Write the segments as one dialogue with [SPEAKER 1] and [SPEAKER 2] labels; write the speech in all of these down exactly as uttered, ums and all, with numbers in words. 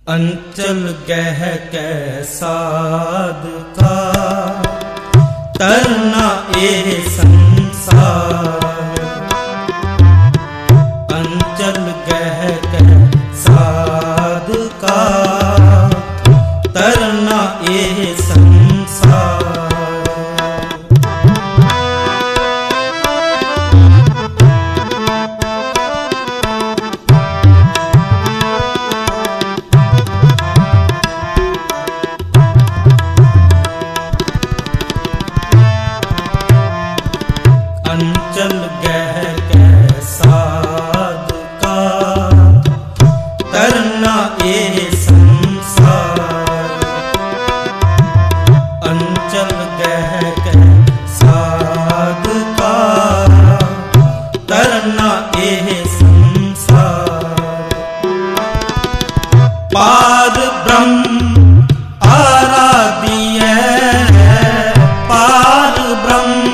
[SPEAKER 1] अंचल गह कै साध का तरना ए संसार। अंचल गह कै साध का तरना ए संसार। अंचल गह कै साध का तरना ए संसार। अंचल गह कै साध का तरना ए संसार। पार ब्रह्म आराध्य पार ब्रह्म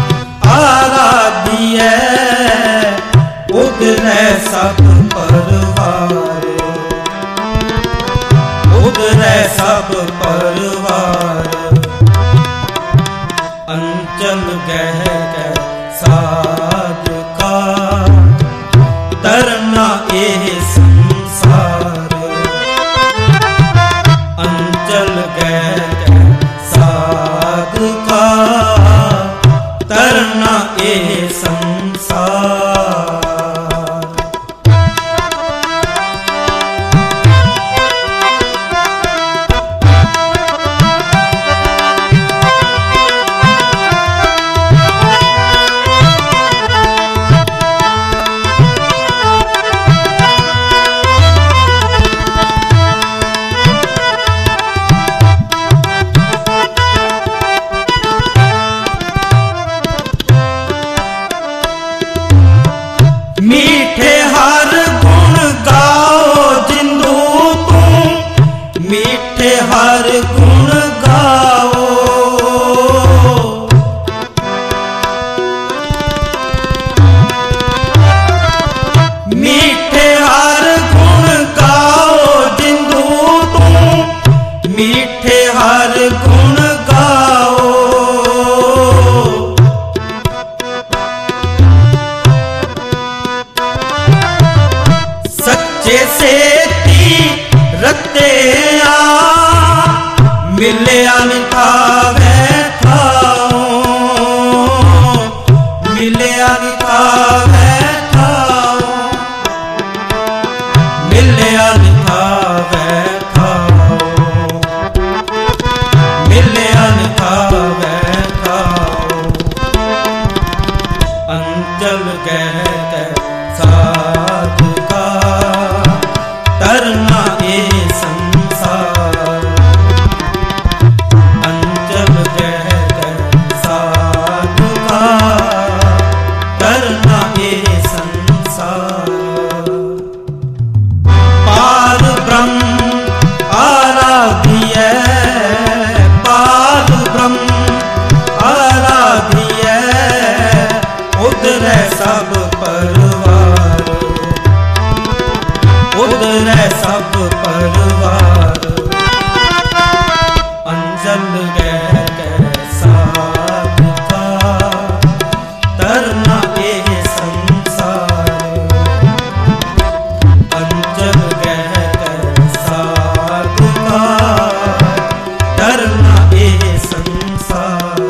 [SPEAKER 1] आराध्य उधरै सब परवार। उधरै सब परवार। अंचल गह कै साध का तरना ए संसार। अंचल गह कै साध का तरना ए संसार। मीठे हर गुण गाओ जिंदू तू। मीठे हर गुण गाओ। मीठे हर गुण गाओ जिंदू तू। मीठे हर गुण गाओ। जैसे ती रते आ मिले अनखावे थाओ। मिले अनखावे थाओ। मिले अनखावे थाओ। मिले अनखावे थाओ। अंचल गह कै साध का तरना ए संसार। अंचल गह कै साध का तरना ए संसार। पार ब्रह्म आराध्य पार ब्रह्म आराध्य उधरै सब परवार। उधरै सब परवार। अंचल गह कै साध का तरना ए संसार। अंचल गह कै साध का तरना ए संसार।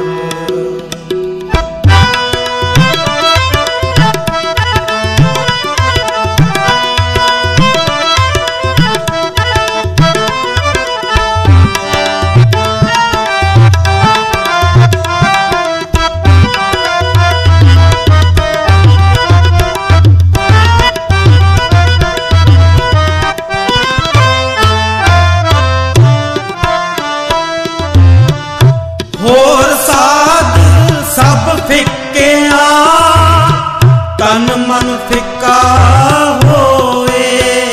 [SPEAKER 1] होर साध सब फिक्के आ तन मन फिक्का होए।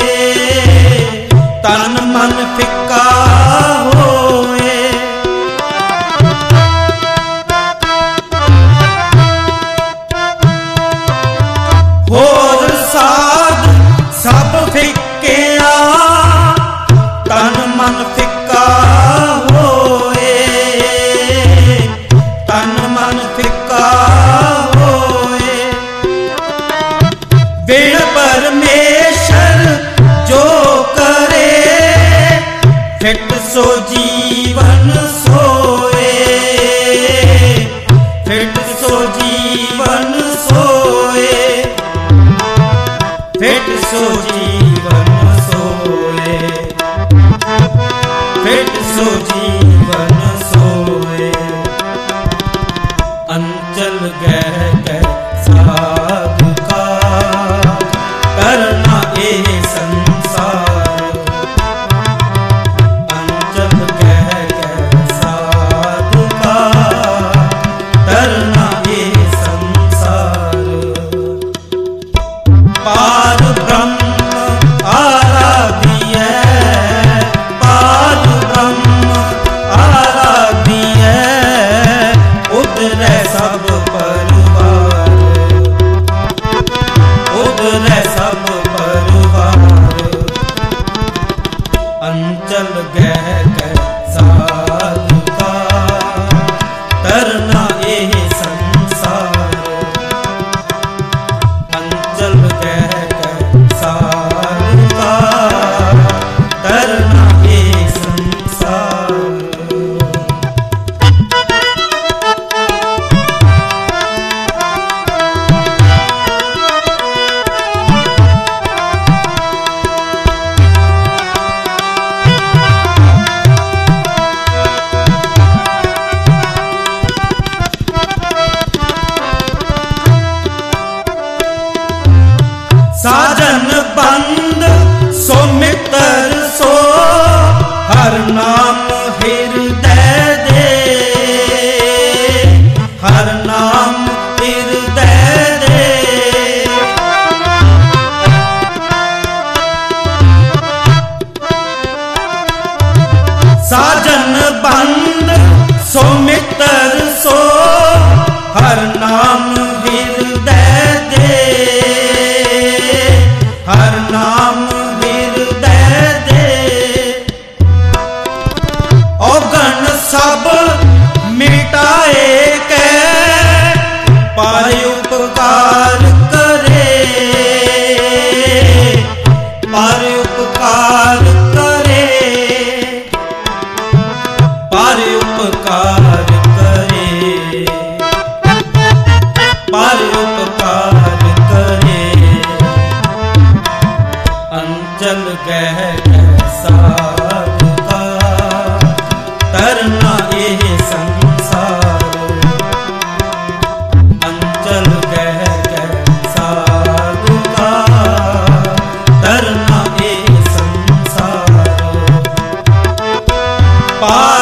[SPEAKER 1] तन मन फिक्का होए। होर साध सब फिक्के आ फिट सो जीवन सोए, फिट सो जीवन सोए, फिट सो जीवन सोए, फिट सो जीवन सोए। अंचल गह गह साधु का करना ए संसार, अंचल गह गह साधु का करना ए संसार। पार ब्रह्म आराध्य, पार ब्रह्म आराध्य, उतरे सब परिवार, उतरे सब परिवार। अंचल गह गह साधु का तरना ए संसार, अंचल गह गह साधु का तरना ए संसार। साजन बंद सो मित्र सो, हर नाम हृदय दे, हर नाम हृदय दे। साजन बंद सो मित्र सो, हर नाम हृदय दे, हर नाम हृदय दे। औगण सब मिटाए के पाय उपकार करे, पाय उपकार करे, पाय उपकार करे, पाय उपकार करे। अंचल गह गह साधु का तरना ए संसार, अंचल गह गह साधु का तरना ए संसार।